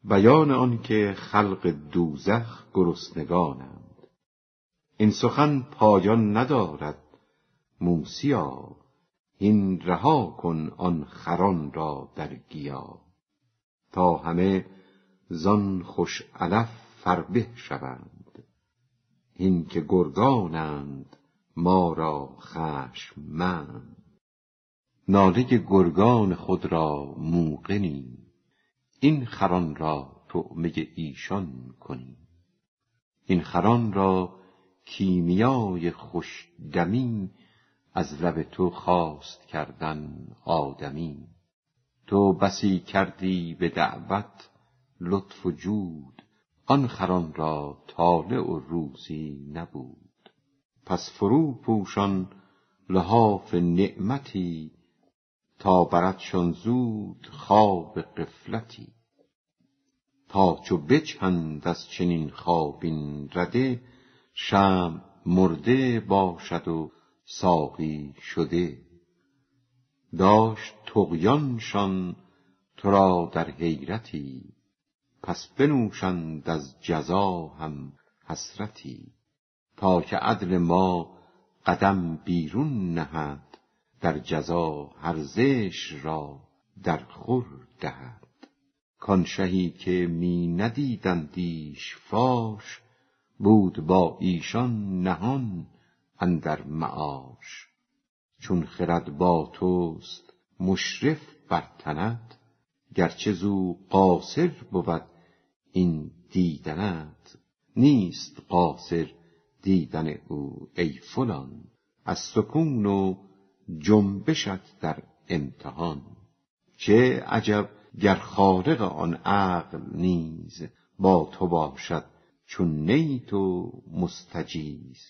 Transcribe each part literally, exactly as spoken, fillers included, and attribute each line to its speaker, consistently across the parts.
Speaker 1: بیان آن که خلق دوزخ گرسنگانند. این سخن پایان ندارد موسیا، این رها کن آن خران را در گیا. تا همه زان خوش علف فربه شوند، این که گرگانند ما را خشممند. ناله گرگان خود را موقنی، این خران را طعمه ایشان کنی. این خران را کیمیای خوش دمی، از لب تو خواست کردن آدمی. تو بسی کردی به دعوت لطف و جود، آن خران را طالع و روزی نبود. پس فرو پوشان لحاف نعمتی، تا بردشان زود خواب غفلتی. تا چو بجهند از چنین خوابین رده، شمع مرده باشد و ساقی شده. داشت طغیانشان تو را در حیرتی، پس بنوشند از جزا هم حسرتی. تا که عدل ما قدم بیرون نهد، در جزا هر زشت را در خور دهد. کان شهی که می ندیدندیش فاش، بود با ایشان نهان اندر معاش. چون خرد با توست مشرف بر تنت، گرچه زو قاصر بود این دیدنت. نیست قاصر دیدن او ای فلان، از سکون و جنبشت در امتحان. چه عجب گر خالق آن عقل نیز، با تو باشد چون نی تو مستجیز.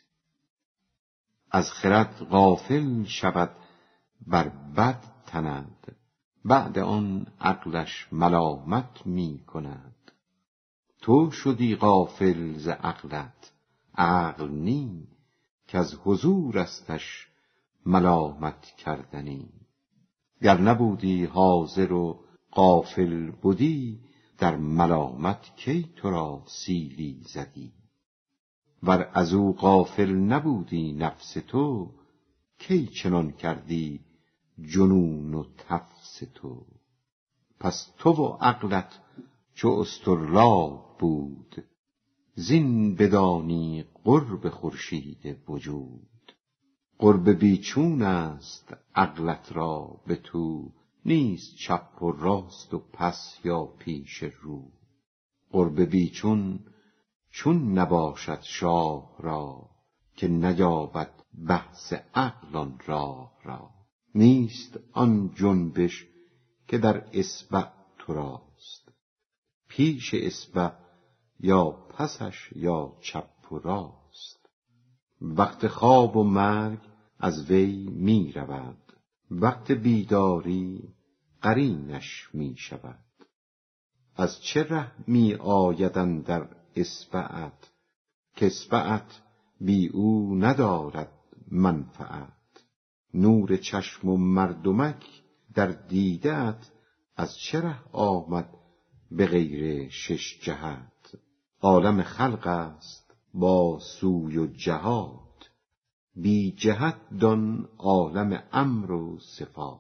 Speaker 1: از خرد غافل شود بر بد تند، بعد آن عقلش ملامت می کند. تو شدی غافل ز عقلت، عقل نی، که از حضور استش ملامت کردنی. گر نبودی حاضر و غافل بودی، در ملامت کی تو را سیلی زدی. ور از او غافل نبودی نفس تو، کی چنان کردی جنون و تفس تو. پس تو و عقلت چو اسطرلاب بود، زین بدانی قرب خورشید وجود. قرب بیچون است عقلت را به تو، نیست چپ و راست و پس یا پیش رو. قرب بیچون چون نباشد شاه را، که نیابد بحث عقل آن راه را. نیست آن جنبش که در اصبع تو راست، پیش اصبع یا پسش یا چپ و راست. وقت خواب و مرگ از وی می رود، وقت بیداری قرینش می شود. از چه ره می آید اندر اصبعت، که اصبعت بی او ندارد منفعت. نور چشم و مردمک در دیدت، از چه ره آمد به غیر شش جهت. عالم خلق است با سوی و جهات، بی جهت دان عالم امر و صفات.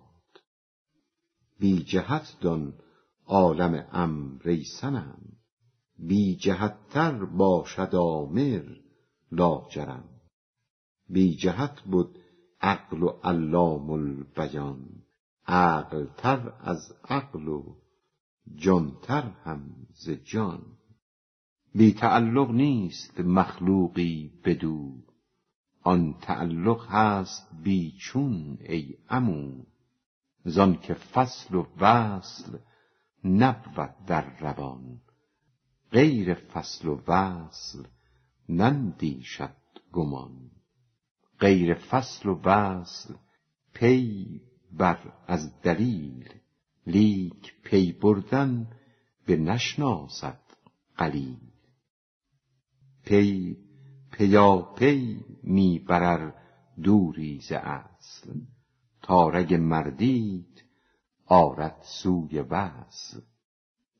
Speaker 1: بی جهت دان عالم امر ای صنم، بی جهت تر باشد آمر لاجرم. بی جهت بود عقل و علام البیان، عقل تر از عقل و جان تر هم ز جان. بی تعلق نیست مخلوقی بدو، آن تعلق هست بی چون ای عمو. زان که فصل و وصل نبود در روان، غیر فصل و وصل نندیشد گمان. غیر فصل و وصل پی بر از دلیل، لیک پی بردن به نشناسد قلیل. پی پیاپی می برر دوری ز اصل، تا رگ مردیت آرد سوی وصل.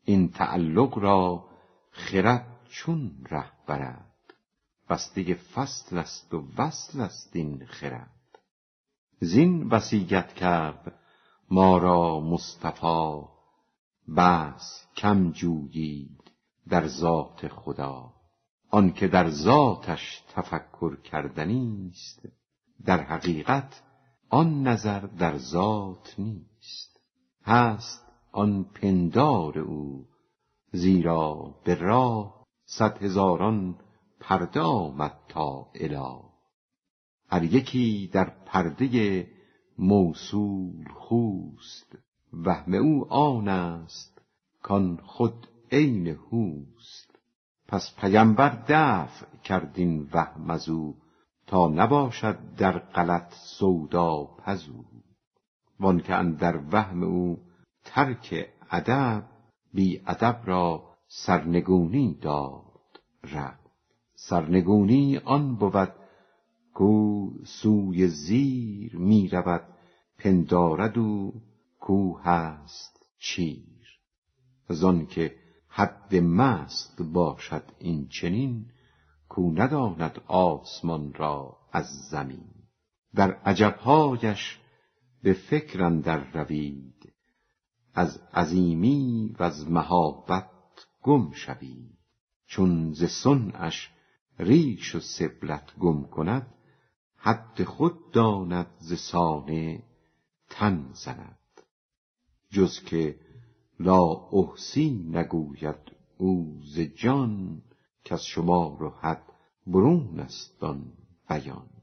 Speaker 1: این تعلق را خرد چون ره برد، بسته فصل است و وصل است این خرد. زین وصیت کرد ما را مصطفی، بس کم جویید در ذات خدا. آن که در ذاتش تفکر کردنی است، در حقیقت آن نظر در ذات نیست. هست آن پندار او، زیرا به راه صد هزاران پرده آمد تا اله. هر یکی در پرده موصول خوست، وهم او آن است کان خود عین هوست. پس پیمبر دفع کرد این وهم از او، تا نباشد در غلط سودا پزو. وان که اندر وهم او ترک ادب، بی ادب را سرنگونی داد رب. سرنگونی آن بود کو سوی زیر می رود، پندارد او کو هست چیر. زان که حد مست باشد این چنین، کو نداند آسمان را از زمین. در عجبهایش به فکر اندر روید، از عظیمی و از مهابت گم شوید. چون ز صنعش ریش و سبلت گم کند، حد خود داند ز صانع تن زند. جز که لا احصی نگوید او ز جان، کز شمار و حد برون است آن بیان.